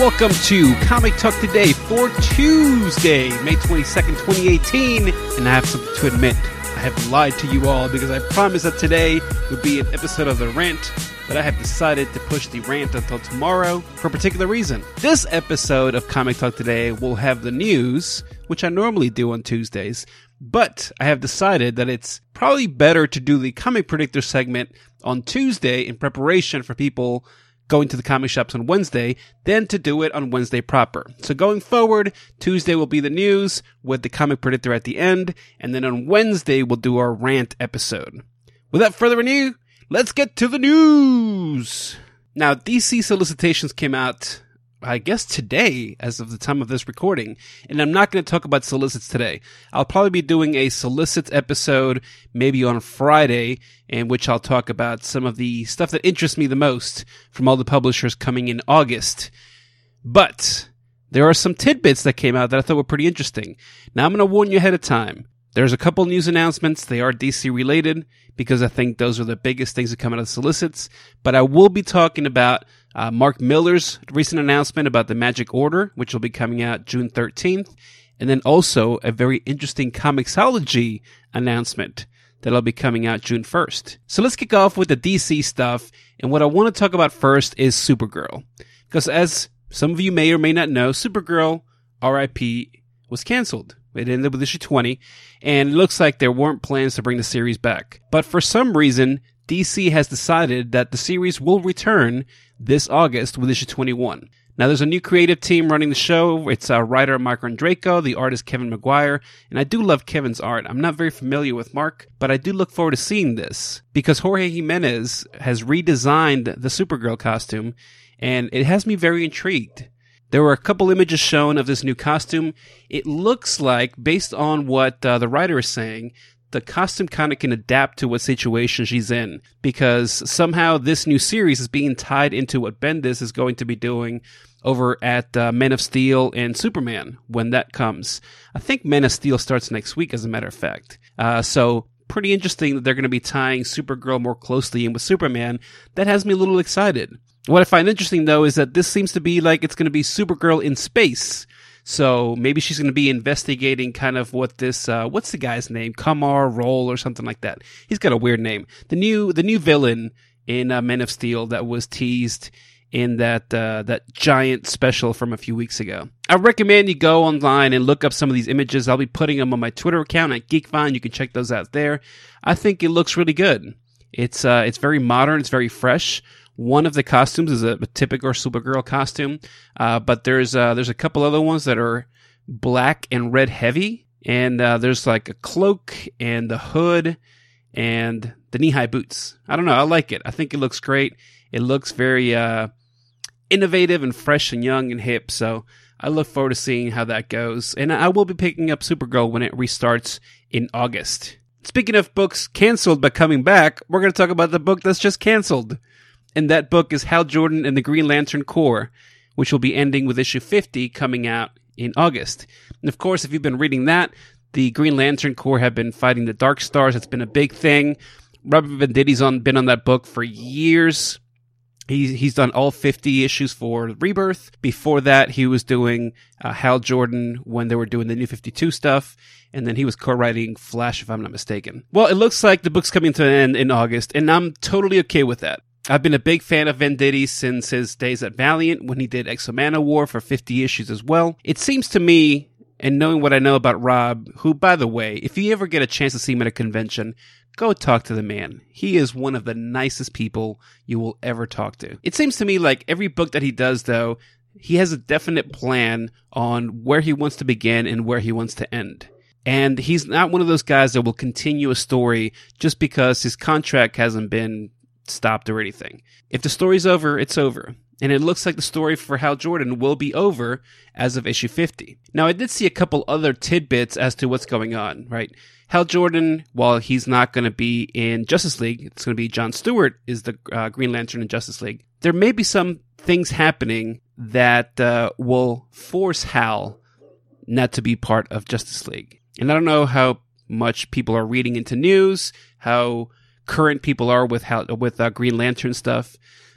welcome to Comic Talk Today for Tuesday, May 22nd, 2018, and I have something to admit. I have lied to you all because I promised that today would be an episode of The Rant, but I have decided to push the rant until tomorrow for a particular reason. This episode of Comic Talk Today will have the news, which I normally do on Tuesdays, but I have decided that it's probably better to do the Comic Predictor segment on Tuesday in preparation for people going to the comic shops on Wednesday than to do it on Wednesday proper. So going forward, Tuesday will be the news with the Comic Predictor at the end, and then on Wednesday we'll do our rant episode. Without further ado, let's get to the news! Now, DC solicitations came out, I guess today, as of the time of this recording, and I'm not going to talk about solicits today. I'll probably be doing a solicits episode maybe on Friday, in which I'll talk about some of the stuff that interests me the most from all the publishers coming in August. But there are some tidbits that came out that I thought were pretty interesting. Now, I'm going to warn you ahead of time. There's a couple news announcements. They are DC related because I think those are the biggest things that come out of the solicits. But I will be talking about Mark Millar's recent announcement about the Magic Order, which will be coming out June 13th. And then also a very interesting Comixology announcement that'll be coming out June 1st. So let's kick off with the DC stuff. And what I want to talk about first is Supergirl. Because as some of you may or may not know, Supergirl, RIP, was canceled. It ended with issue 20, and it looks like there weren't plans to bring the series back. But for some reason, DC has decided that the series will return this August with issue 21. Now, there's a new creative team running the show. It's writer Mark Andreyko, the artist Kevin Maguire, and I do love Kevin's art. I'm not very familiar with Mark, but I do look forward to seeing this, because Jorge Jimenez has redesigned the Supergirl costume, and it has me very intrigued. There were a couple images shown of this new costume. It looks like, based on what the writer is saying, the costume kind of can adapt to what situation she's in, because somehow this new series is being tied into what Bendis is going to be doing over at Men of Steel and Superman when that comes. I think Men of Steel starts next week, as a matter of fact. So pretty interesting that they're going to be tying Supergirl more closely in with Superman. That has me a little excited. What I find interesting, though, is that this seems to be like it's going to be Supergirl in space. So maybe she's going to be investigating kind of what this, what's the guy's name? Kamar Roll or something like that. He's got a weird name. The new villain in Men of Steel that was teased in that giant special from a few weeks ago. I recommend you go online and look up some of these images. I'll be putting them on my Twitter account at GeekVine. You can check those out there. I think it looks really good. It's very modern. It's very fresh. One of the costumes is a typical Supergirl costume, but there's a couple other ones that are black and red heavy, and there's like a cloak and the hood and the knee-high boots. I don't know. I like it. I think it looks great. It looks very innovative and fresh and young and hip, so I look forward to seeing how that goes. And I will be picking up Supergirl when it restarts in August. Speaking of books canceled but coming back, we're going to talk about the book that's just canceled. And that book is Hal Jordan and the Green Lantern Corps, which will be ending with issue 50 coming out in August. And of course, if you've been reading that, the Green Lantern Corps have been fighting the Dark Stars. It's been a big thing. Robert Venditti's been on that book for years. He's done all 50 issues for Rebirth. Before that, he was doing Hal Jordan when they were doing the New 52 stuff. And then he was co-writing Flash, if I'm not mistaken. Well, it looks like the book's coming to an end in August, and I'm totally okay with that. I've been a big fan of Venditti since his days at Valiant when he did Exo-Manowar War for 50 issues as well. It seems to me, and knowing what I know about Rob, who, by the way, if you ever get a chance to see him at a convention, go talk to the man. He is one of the nicest people you will ever talk to. It seems to me like every book that he does, though, he has a definite plan on where he wants to begin and where he wants to end. And he's not one of those guys that will continue a story just because his contract hasn't been stopped or anything. If the story's over, it's over. And it looks like the story for Hal Jordan will be over as of issue 50. Now, I did see a couple other tidbits as to what's going on, right? Hal Jordan, while he's not going to be in Justice League, it's going to be John Stewart is the Green Lantern in Justice League. There may be some things happening that will force Hal not to be part of Justice League. And I don't know how much people are reading into news, how current people are with Green Lantern stuff.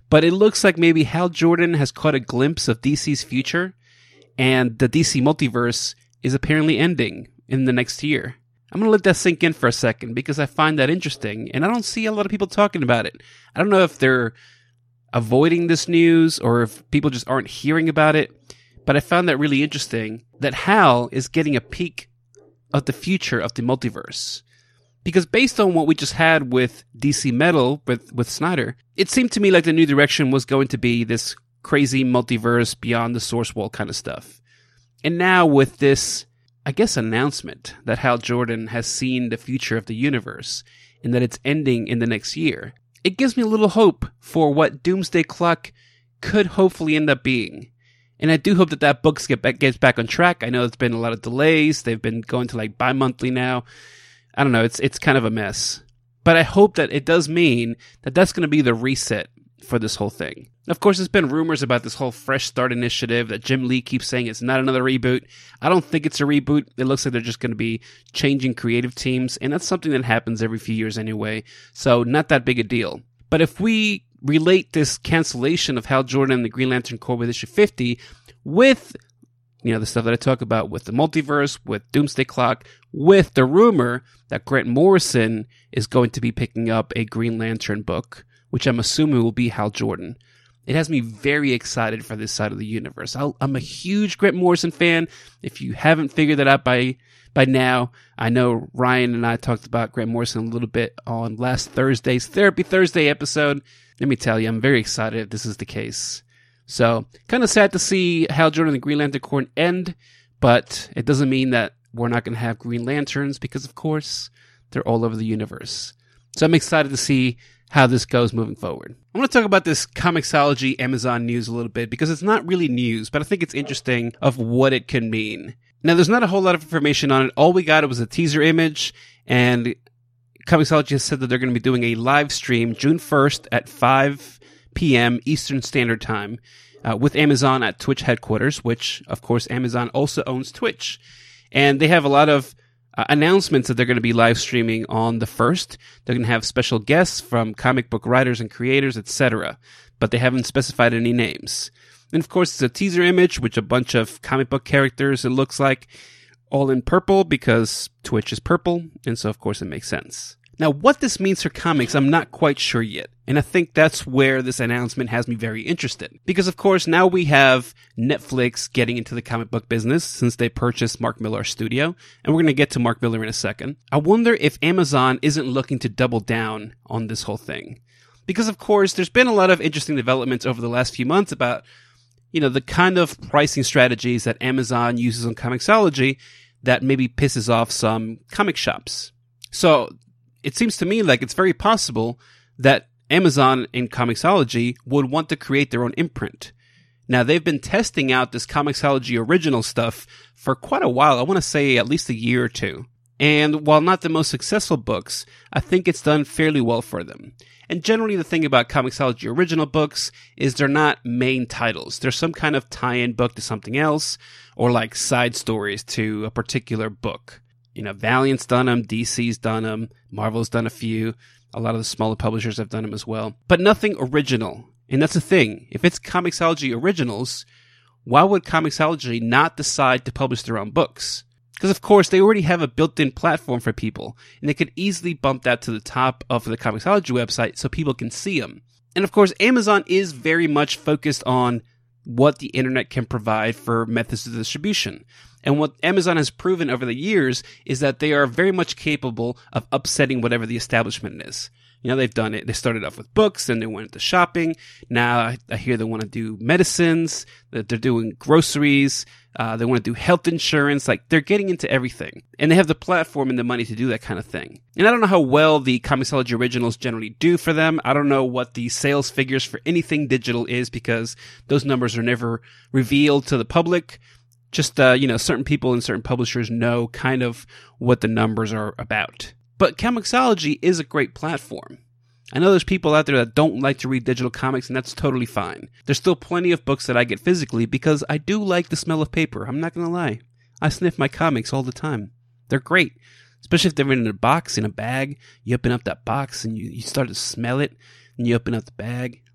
But it looks like maybe Hal Jordan has caught a glimpse of DC's future, and the DC multiverse is apparently ending in the next year. I'm going to let that sink in for a second because I find that interesting, and I don't see a lot of people talking about it. I don't know if they're avoiding this news or if people just aren't hearing about it, but I found that really interesting that Hal is getting a peek of the future of the multiverse. Because based on what we just had with DC Metal, with Snyder, it seemed to me like the new direction was going to be this crazy multiverse beyond the source wall kind of stuff. And now with this, I guess, announcement that Hal Jordan has seen the future of the universe and that it's ending in the next year, it gives me a little hope for what Doomsday Clock could hopefully end up being. And I do hope that book gets back on track. I know there's been a lot of delays. They've been going to like bi-monthly now. I don't know. It's kind of a mess. But I hope that it does mean that that's going to be the reset for this whole thing. Of course, there's been rumors about this whole Fresh Start initiative that Jim Lee keeps saying it's not another reboot. I don't think it's a reboot. It looks like they're just going to be changing creative teams, and that's something that happens every few years anyway, so not that big a deal. But if we relate this cancellation of Hal Jordan and the Green Lantern Corps with issue 50 with, the stuff that I talk about with the multiverse, with Doomsday Clock, with the rumor that Grant Morrison is going to be picking up a Green Lantern book, which I'm assuming will be Hal Jordan. It has me very excited for this side of the universe. I'm a huge Grant Morrison fan. If you haven't figured that out by now, I know Ryan and I talked about Grant Morrison a little bit on last Thursday's Therapy Thursday episode. Let me tell you, I'm very excited if this is the case. So, kind of sad to see Hal Jordan and the Green Lantern Corps end, but it doesn't mean that we're not going to have Green Lanterns because, of course, they're all over the universe. So I'm excited to see how this goes moving forward. I want to talk about this Comixology Amazon news a little bit because it's not really news, but I think it's interesting of what it can mean. Now, there's not a whole lot of information on it. All we got was a teaser image, and Comixology has said that they're going to be doing a live stream June 1st at 5 p.m. Eastern Standard Time with Amazon at Twitch headquarters, which, of course, Amazon also owns Twitch. And they have a lot of announcements that they're going to be live streaming on the 1st. They're going to have special guests from comic book writers and creators, etc. But they haven't specified any names. And of course, it's a teaser image, which a bunch of comic book characters, it looks like, all in purple because Twitch is purple. And so, of course, it makes sense. Now, what this means for comics, I'm not quite sure yet. And I think that's where this announcement has me very interested. Because, of course, now we have Netflix getting into the comic book business since they purchased Mark Millar's studio. And we're going to get to Mark Millar in a second. I wonder if Amazon isn't looking to double down on this whole thing. Because, of course, there's been a lot of interesting developments over the last few months about, the kind of pricing strategies that Amazon uses on Comixology that maybe pisses off some comic shops. So it seems to me like it's very possible that Amazon and Comixology would want to create their own imprint. Now, they've been testing out this Comixology original stuff for quite a while. I want to say at least a year or two. And while not the most successful books, I think it's done fairly well for them. And generally the thing about Comixology original books is they're not main titles. They're some kind of tie-in book to something else, or like side stories to a particular book. Valiant's done them, DC's done them, Marvel's done a few. A lot of the smaller publishers have done them as well. But nothing original. And that's the thing. If it's Comixology originals, why would Comixology not decide to publish their own books? Because, of course, they already have a built-in platform for people, and they could easily bump that to the top of the Comixology website so people can see them. And, of course, Amazon is very much focused on what the internet can provide for methods of distribution. And what Amazon has proven over the years is that they are very much capable of upsetting whatever the establishment is. They've done it. They started off with books, then they went into shopping. Now I hear they want to do medicines, that they're doing groceries, they want to do health insurance. Like, they're getting into everything. And they have the platform and the money to do that kind of thing. And I don't know how well the Comixology originals generally do for them. I don't know what the sales figures for anything digital is because those numbers are never revealed to the public. Just, certain people and certain publishers know kind of what the numbers are about. But Comixology is a great platform. I know there's people out there that don't like to read digital comics, and that's totally fine. There's still plenty of books that I get physically because I do like the smell of paper. I'm not going to lie. I sniff my comics all the time. They're great. Especially if they're in a box, in a bag. You open up that box and you start to smell it, and you open up the bag.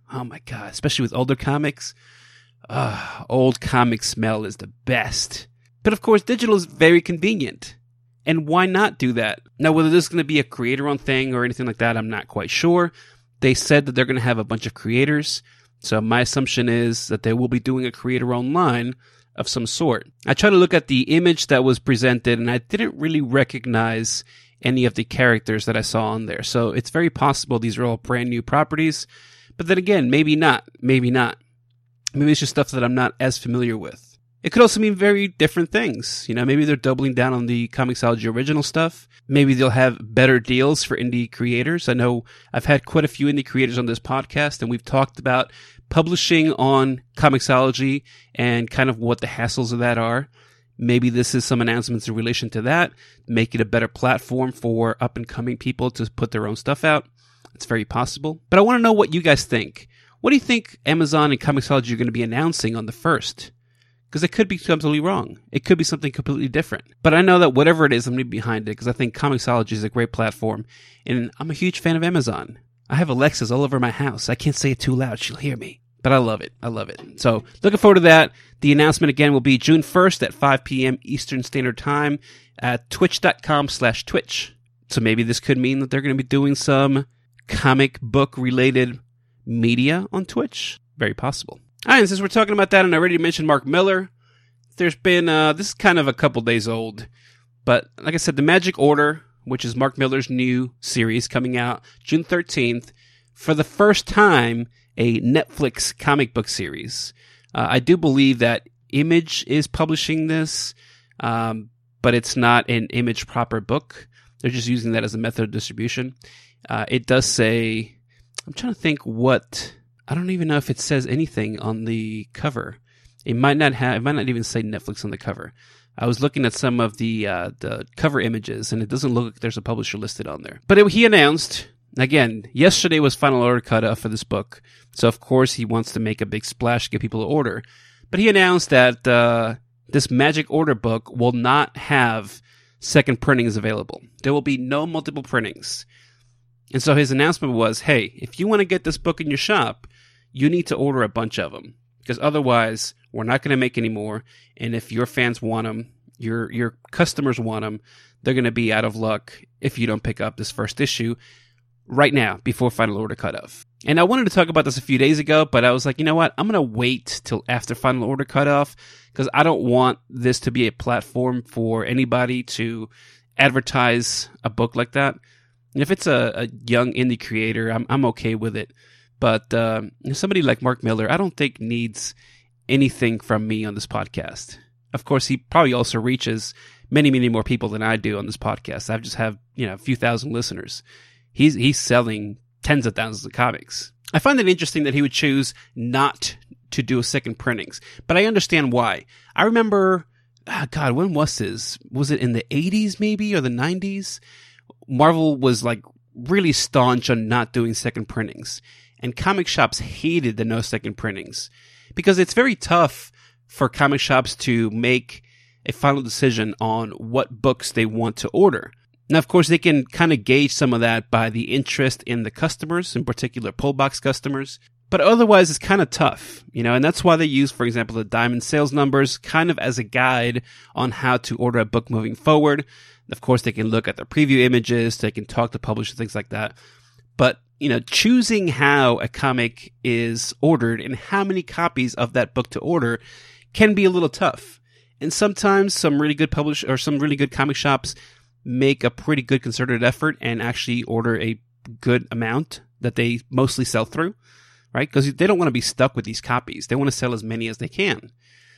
Oh my God, especially with older comics. Old comic smell is the best. But of course, digital is very convenient. And why not do that? Now, whether this is going to be a creator-owned thing or anything like that, I'm not quite sure. They said that they're going to have a bunch of creators. So my assumption is that they will be doing a creator-owned line of some sort. I tried to look at the image that was presented, and I didn't really recognize any of the characters that I saw on there. So it's very possible these are all brand new properties. But then again, maybe not. Maybe not. Maybe it's just stuff that I'm not as familiar with. It could also mean very different things. You know, maybe they're doubling down on the Comixology original stuff. Maybe they'll have better deals for indie creators. I know I've had quite a few indie creators on this podcast, and we've talked about publishing on Comixology and kind of what the hassles of that are. Maybe this is some announcements in relation to that, make it a better platform for up-and-coming people to put their own stuff out. It's very possible. But I want to know what you guys think. What do you think Amazon and Comixology are going to be announcing on the 1st? Because it could be totally wrong. It could be something completely different. But I know that whatever it is, I'm going to be behind it because I think Comixology is a great platform. And I'm a huge fan of Amazon. I have Alexas all over my house. I can't say it too loud. She'll hear me. But I love it. I love it. So looking forward to that. The announcement again will be June 1st at 5 p.m. Eastern Standard Time at twitch.com/Twitch. So maybe this could mean that they're going to be doing some comic book related media on Twitch. Very possible. All right, and since we're talking about that, and I already mentioned Mark Millar, there's been, this is kind of a couple days old, but like I said, The Magic Order, which is Mark Millar's new series coming out June 13th, for the first time, a Netflix comic book series. I do believe that Image is publishing this, but it's not an Image proper book. They're just using that as a method of distribution. It does say, I'm trying to think what... I don't even know if it says anything on the cover. It might not even say Netflix on the cover. I was looking at some of the cover images, and it doesn't look like there's a publisher listed on there. But he announced, again, yesterday was final order cutoff for this book, so of course he wants to make a big splash to get people to order. But he announced that this Magic Order book will not have second printings available. There will be no multiple printings. And so his announcement was, hey, if you want to get this book in your shop, you need to order a bunch of them, because otherwise we're not going to make any more. And if your fans want them, your customers want them, they're going to be out of luck if you don't pick up this first issue right now before final order cutoff. And I wanted to talk about this a few days ago, but I was like, you know what? I'm going to wait till after final order cutoff because I don't want this to be a platform for anybody to advertise a book like that. And if it's a young indie creator, I'm okay with it. But somebody like Mark Millar, I don't think needs anything from me on this podcast. Of course, he probably also reaches many, many more people than I do on this podcast. I just have, a few thousand listeners. He's selling tens of thousands of comics. I find it interesting that he would choose not to do a second printings, but I understand why. I remember, when was this? Was it in the 80s maybe or the 90s? Marvel was like really staunch on not doing second printings. And comic shops hated the no second printings because it's very tough for comic shops to make a final decision on what books they want to order. Now, of course, they can kind of gauge some of that by the interest in the customers, in particular pull box customers. But otherwise, it's kind of tough, and that's why they use, for example, the Diamond sales numbers kind of as a guide on how to order a book moving forward. Of course, they can look at the preview images, they can talk to publishers, things like that. But choosing how a comic is ordered and how many copies of that book to order can be a little tough. And sometimes some really good publishers or some really good comic shops make a pretty good concerted effort and actually order a good amount that they mostly sell through, right? Because they don't want to be stuck with these copies. They want to sell as many as they can.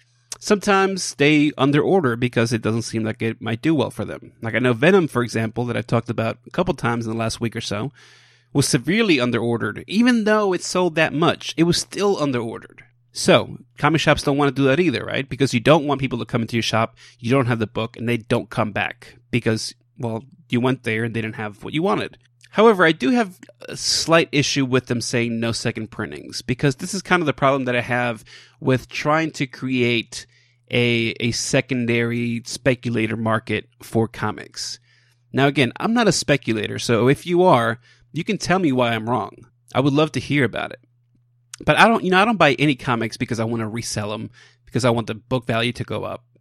Sometimes they underorder because it doesn't seem like it might do well for them. Like I know Venom, for example, that I've talked about a couple times in the last week or so, was severely underordered. Even though it sold that much, it was still underordered. So, comic shops don't want to do that either, right? Because you don't want people to come into your shop, you don't have the book, and they don't come back. Because, you went there and they didn't have what you wanted. However, I do have a slight issue with them saying no second printings. Because this is kind of the problem that I have with trying to create a secondary speculator market for comics. Now again, I'm not a speculator, so if you are, you can tell me why I'm wrong. I would love to hear about it. But I don't buy any comics because I want to resell them, because I want the book value to go up.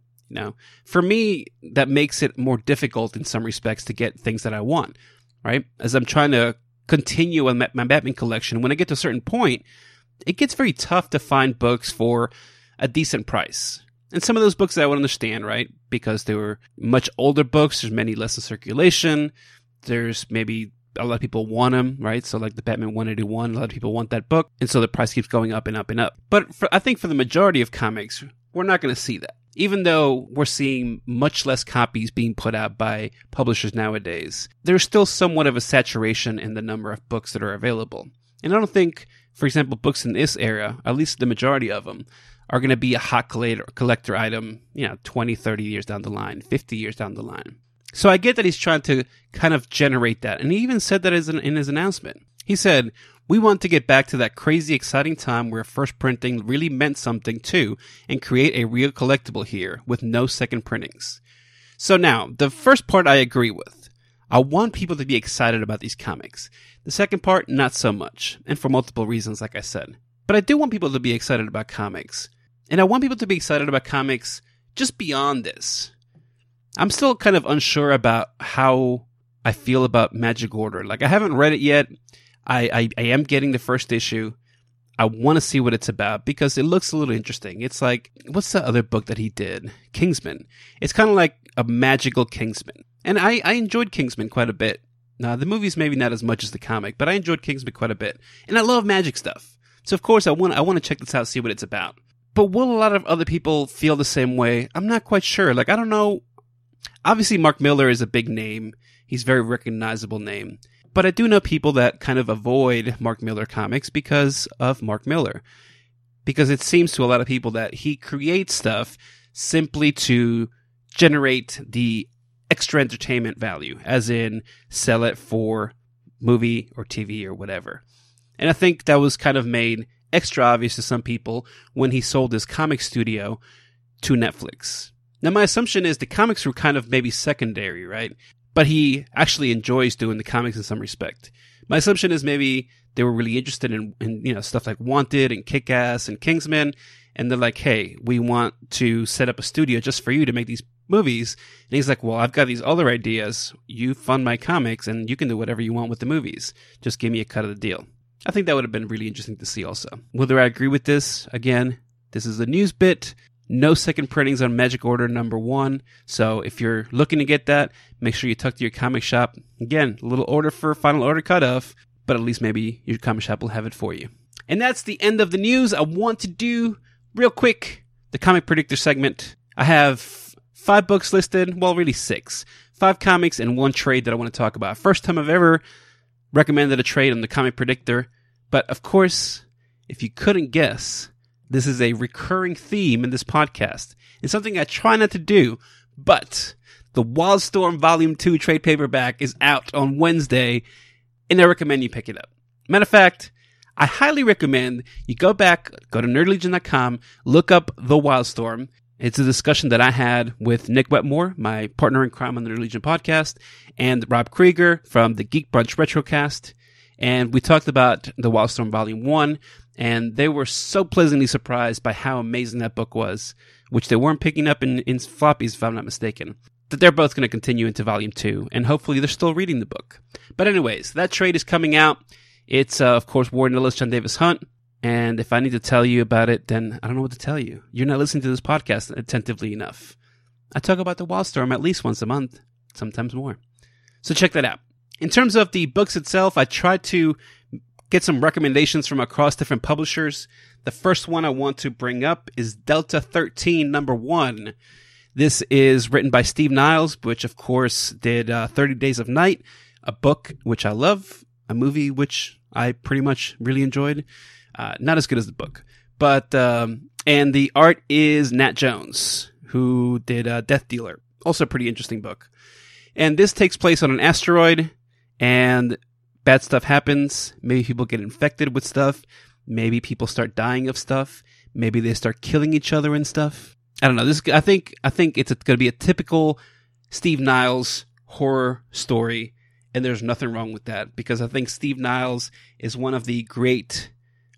For me, that makes it more difficult in some respects to get things that I want, right? As I'm trying to continue on my Batman collection, when I get to a certain point, it gets very tough to find books for a decent price. And some of those books I would understand, right? Because they were much older books. There's many less in circulation. There's maybe a lot of people want them, right? So like the Batman 181, a lot of people want that book. And so the price keeps going up and up and up. But I think for the majority of comics, we're not going to see that. Even though we're seeing much less copies being put out by publishers nowadays, there's still somewhat of a saturation in the number of books that are available. And I don't think, for example, books in this era, at least the majority of them, are going to be a hot collector item, 20, 30 years down the line, 50 years down the line. So I get that he's trying to kind of generate that. And he even said that in his announcement. He said, "We want to get back to that crazy, exciting time where first printing really meant something too, and create a real collectible here with no second printings." So now, the first part I agree with. I want people to be excited about these comics. The second part, not so much, and for multiple reasons, like I said. But I do want people to be excited about comics. And I want people to be excited about comics just beyond this. I'm still kind of unsure about how I feel about Magic Order. Like, I haven't read it yet. I am getting the first issue. I want to see what it's about because it looks a little interesting. It's like, what's the other book that he did? Kingsman. It's kind of like a magical Kingsman. And I enjoyed Kingsman quite a bit. Now, the movie's maybe not as much as the comic, but I enjoyed Kingsman quite a bit. And I love magic stuff. So, of course, I want to check this out, see what it's about. But will a lot of other people feel the same way? I'm not quite sure. Like, I don't know. Obviously, Mark Millar is a big name. He's a very recognizable name. But I do know people that kind of avoid Mark Millar comics because of Mark Millar. Because it seems to a lot of people that he creates stuff simply to generate the extra entertainment value, as in sell it for movie or TV or whatever. And I think that was kind of made extra obvious to some people when he sold his comic studio to Netflix. Now, my assumption is the comics were kind of maybe secondary, right? But he actually enjoys doing the comics in some respect. My assumption is maybe they were really interested in stuff like Wanted and Kick-Ass and Kingsman. And they're like, hey, we want to set up a studio just for you to make these movies. And he's like, well, I've got these other ideas. You fund my comics and you can do whatever you want with the movies. Just give me a cut of the deal. I think that would have been really interesting to see also. Whether I agree with this, again, this is a news bit. No second printings on Magic Order #1. So if you're looking to get that, make sure you tuck to your comic shop. Again, a little order for final order cutoff, but at least maybe your comic shop will have it for you. And that's the end of the news. I want to do, real quick, the Comic Predictor segment. I have 5 books listed. Well, really 6. 5 comics and 1 trade that I want to talk about. First time I've ever recommended a trade on the Comic Predictor. But of course, if you couldn't guess, this is a recurring theme in this podcast. It's something I try not to do, but the Wildstorm Volume 2 trade paperback is out on Wednesday, and I recommend you pick it up. Matter of fact, I highly recommend you go to nerdlegion.com, look up The Wildstorm. It's a discussion that I had with Nick Wetmore, my partner in crime on the Nerd Legion podcast, and Rob Krieger from the Geek Brunch Retrocast. And we talked about The Wildstorm Volume 1, and they were so pleasantly surprised by how amazing that book was, which they weren't picking up in floppies, if I'm not mistaken, that they're both going to continue into Volume 2, and hopefully they're still reading the book. But anyways, that trade is coming out. It's, of course, Warren Ellis, John Davis Hunt, and if I need to tell you about it, then I don't know what to tell you. You're not listening to this podcast attentively enough. I talk about the Wildstorm at least once a month, sometimes more. So check that out. In terms of the books itself, I tried to get some recommendations from across different publishers. The first one I want to bring up is Delta 13 #1. This is written by Steve Niles, which of course did 30 Days of Night, a book which I love, a movie which I pretty much really enjoyed. Not as good as the book. But and the art is Nat Jones, who did Death Dealer. Also a pretty interesting book. And this takes place on an asteroid, and bad stuff happens. Maybe people get infected with stuff. Maybe people start dying of stuff. Maybe they start killing each other and stuff. I don't know. I think it's going to be a typical Steve Niles horror story, and there's nothing wrong with that because I think Steve Niles is one of the great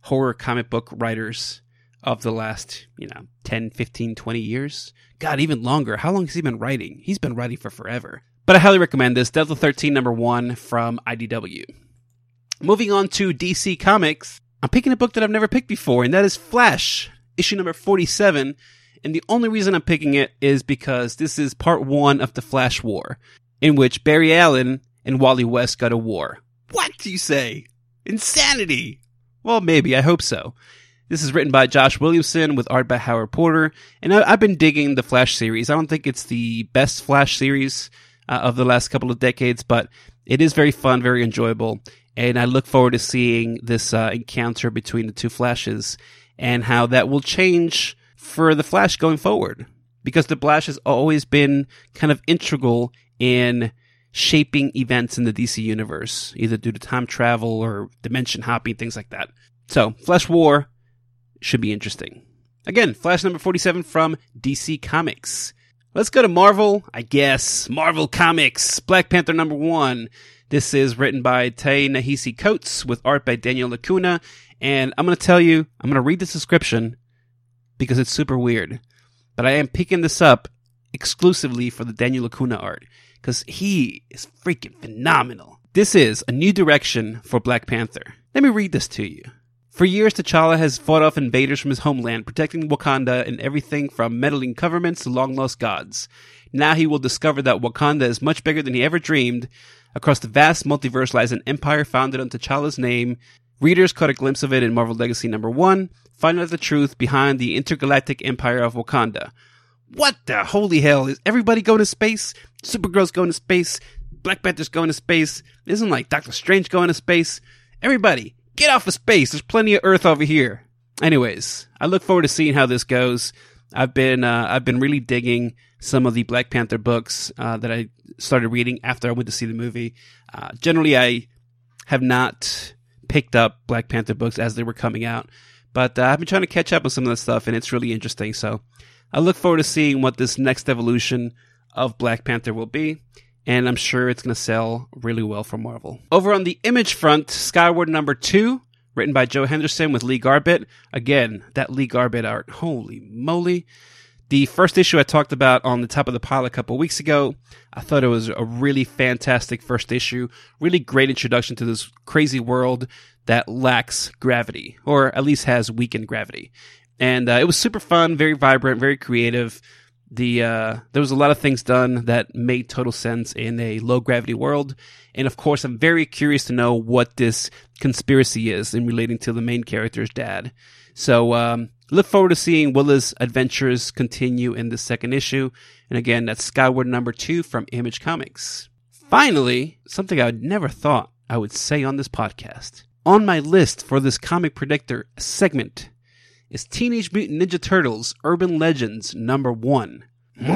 horror comic book writers of the last, 10, 15, 20 years. God, even longer. How long has he been writing? He's been writing for forever. But I highly recommend this. Delta 13 #1 from IDW. Moving on to DC Comics, I'm picking a book that I've never picked before, and that is Flash, issue number 47. And the only reason I'm picking it is because this is part 1 of the Flash War, in which Barry Allen and Wally West go to war. What do you say? Insanity! Well, maybe. I hope so. This is written by Josh Williamson with art by Howard Porter, and I've been digging the Flash series. I don't think it's the best Flash series of the last couple of decades, but it is very fun, very enjoyable, and I look forward to seeing this encounter between the two Flashes and how that will change for the Flash going forward, because the Flash has always been kind of integral in shaping events in the DC universe, either due to time travel or dimension hopping, things like that. So, Flash War should be interesting. Again, Flash number 47 from DC Comics. Let's go to Marvel, I guess. Marvel Comics, Black Panther #1. This is written by Ta-Nehisi Coates with art by Daniel Lacuna. And I'm going to tell you, I'm going to read this description because it's super weird. But I am picking this up exclusively for the Daniel Lacuna art because he is freaking phenomenal. This is a new direction for Black Panther. Let me read this to you. For years, T'Challa has fought off invaders from his homeland, protecting Wakanda and everything from meddling governments to long-lost gods. Now he will discover that Wakanda is much bigger than he ever dreamed. Across the vast multiverse lies an empire founded on T'Challa's name. Readers caught a glimpse of it in Marvel Legacy #1, find out the truth behind the intergalactic empire of Wakanda. What the holy hell? Is everybody going to space? Supergirl's going to space. Black Panther's going to space. Isn't like Doctor Strange going to space? Everybody, get off of space. There's plenty of Earth over here. Anyways, I look forward to seeing how this goes. I've been really digging some of the Black Panther books that I started reading after I went to see the movie. Generally, I have not picked up Black Panther books as they were coming out, but I've been trying to catch up on some of that stuff, and it's really interesting. So I look forward to seeing what this next evolution of Black Panther will be, and I'm sure it's going to sell really well for Marvel. Over on the Image front, Skyward #2, written by Joe Henderson with Lee Garbett. Again, that Lee Garbett art, holy moly. The first issue I talked about on the top of the pile a couple weeks ago, I thought it was a really fantastic first issue, really great introduction to this crazy world that lacks gravity, or at least has weakened gravity. And it was super fun, very vibrant, very creative. There was a lot of things done that made total sense in a low-gravity world. And of course, I'm very curious to know what this conspiracy is in relating to the main character's dad. So look forward to seeing Willa's adventures continue in the second issue. And again, that's Skyward #2 from Image Comics. Finally, something I never thought I would say on this podcast. On my list for this Comic Predictor segment is Teenage Mutant Ninja Turtles Urban Legends #1.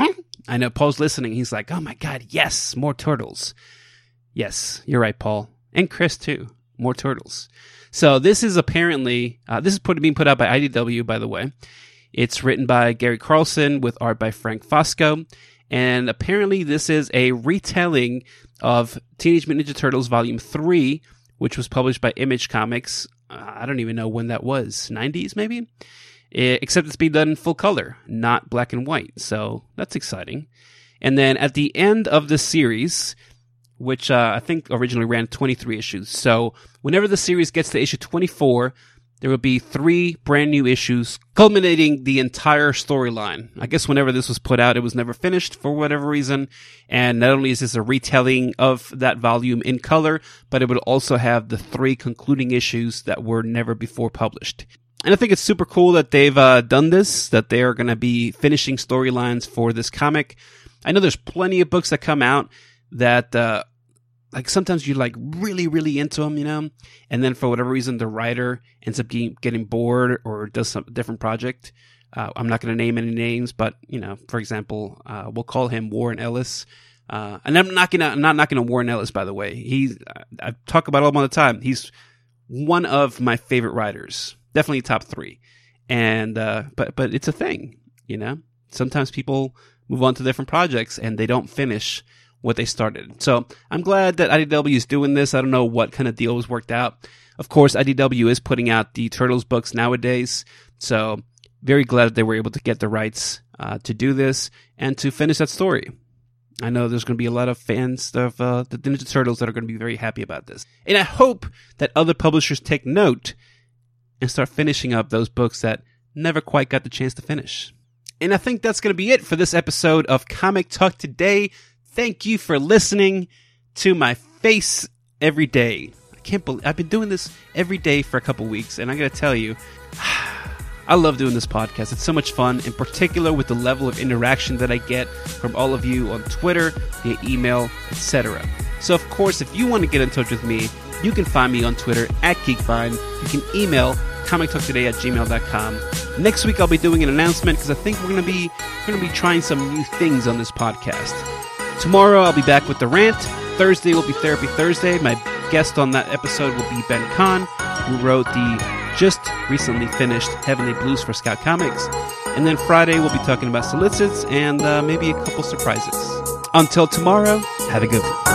I know Paul's listening. He's like, oh my God, yes, more turtles. Yes, you're right, Paul. And Chris, too. More turtles. So this is apparently, being put out by IDW, by the way. It's written by Gary Carlson with art by Frank Fosco. And apparently this is a retelling of Teenage Mutant Ninja Turtles Volume 3, which was published by Image Comics. I don't even know when that was. 90s, maybe? Except it's being done in full color, not black and white. So that's exciting. And then at the end of the series, which I think originally ran 23 issues. So whenever the series gets to issue 24, there will be 3 brand new issues culminating the entire storyline. I guess whenever this was put out, it was never finished for whatever reason. And not only is this a retelling of that volume in color, but it would also have the 3 concluding issues that were never before published. And I think it's super cool that they've done this, that they are going to be finishing storylines for this comic. I know there's plenty of books that come out that like sometimes you're like really, really into them, you know, and then for whatever reason the writer ends up getting bored or does some different project. I'm not going to name any names, but you know, for example, we'll call him Warren Ellis. And I'm not knocking on Warren Ellis, by the way. I talk about him all the time. He's one of my favorite writers, definitely top 3. And but it's a thing, you know. Sometimes people move on to different projects and they don't finish what they started. So I'm glad that IDW is doing this. I don't know what kind of deal was worked out. Of course, IDW is putting out the Turtles books nowadays, so very glad that they were able to get the rights to do this and to finish that story. I know there's going to be a lot of fans of the Ninja Turtles that are going to be very happy about this. And I hope that other publishers take note and start finishing up those books that never quite got the chance to finish. And I think that's going to be it for this episode of Comic Talk Today. Thank you for listening to my face every day. I can't believe I've been doing this every day for a couple weeks, and I got to tell you, I love doing this podcast. It's so much fun, in particular with the level of interaction that I get from all of you on Twitter, via email, etc. So, of course, if you want to get in touch with me, you can find me on Twitter at Geekvine. You can email comictalktoday@gmail.com. Next week, I'll be doing an announcement because I think we're going to be trying some new things on this podcast. Tomorrow, I'll be back with the rant. Thursday will be Therapy Thursday. My guest on that episode will be Ben Kahn, who wrote the just recently finished Heavenly Blues for Scout Comics. And then Friday, we'll be talking about solicits and maybe a couple surprises. Until tomorrow, have a good one.